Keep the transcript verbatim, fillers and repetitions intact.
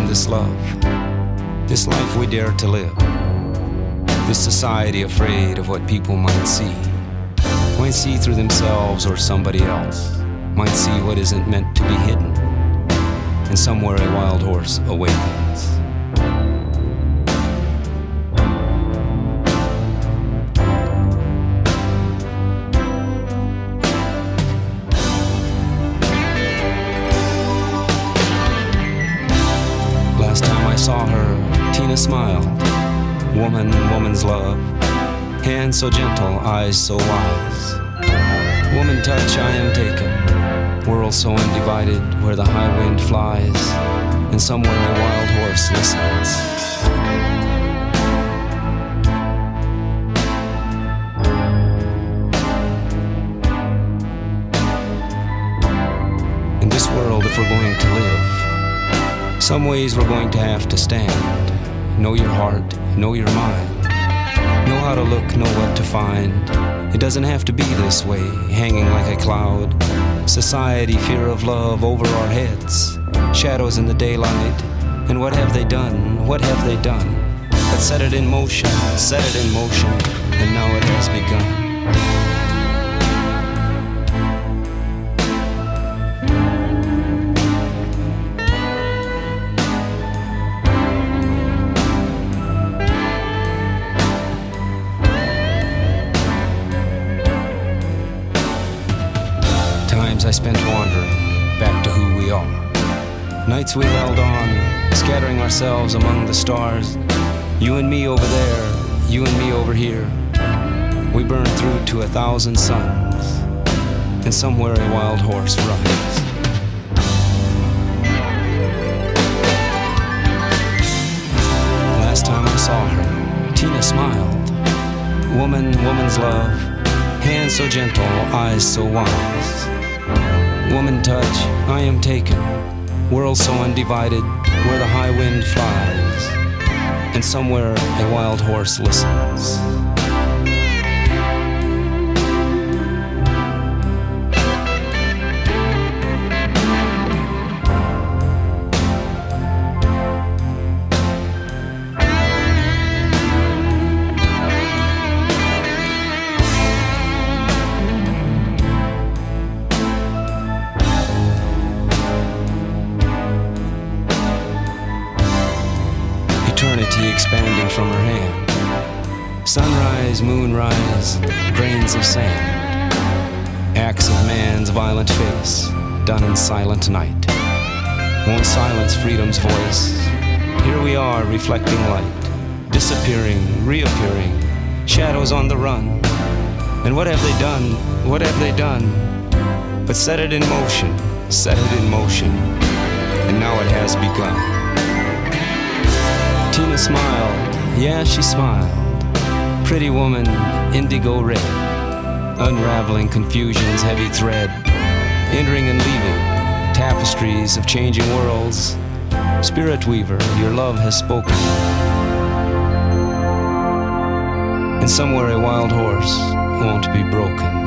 this love, this life we dare to live, this society afraid of what people might see, might see through themselves or somebody else, might see what isn't meant to be hidden, and somewhere a wild horse awakens. Last time I saw her, Tina smiled. Woman, woman's love. Hands so gentle, eyes so wise. Woman touch, I am taken. World so undivided, where the high wind flies, and somewhere a wild horse listens. In this world, if we're going to live, some ways we're going to have to stand. Know your heart, know your mind. Know how to look, know what to find. It doesn't have to be this way, hanging like a cloud. Society, fear of love over our heads. Shadows in the daylight. And what have they done? What have they done? But set it in motion, set it in motion, and now it has begun. I spent wandering back to who we are. Nights we held on, scattering ourselves among the stars. You and me over there, you and me over here. We burn through to a thousand suns, and somewhere a wild horse runs. Last time I saw her, Tina smiled. Woman, woman's love. Hands so gentle, eyes so wise. Woman touch, I am taken. World so undivided, where the high wind flies, and somewhere a wild horse listens. Eternity expanding from her hand. Sunrise, moonrise, grains of sand. Acts of man's violent face, done in silent night. Won't silence freedom's voice. Here we are, reflecting light. Disappearing, reappearing. Shadows on the run. And what have they done? What have they done? But set it in motion, set it in motion. And now it has begun. Tina smiled, yeah, she smiled. Pretty woman, indigo red. Unraveling confusion's heavy thread. Entering and leaving, tapestries of changing worlds. Spirit weaver, your love has spoken. And somewhere a wild horse won't be broken.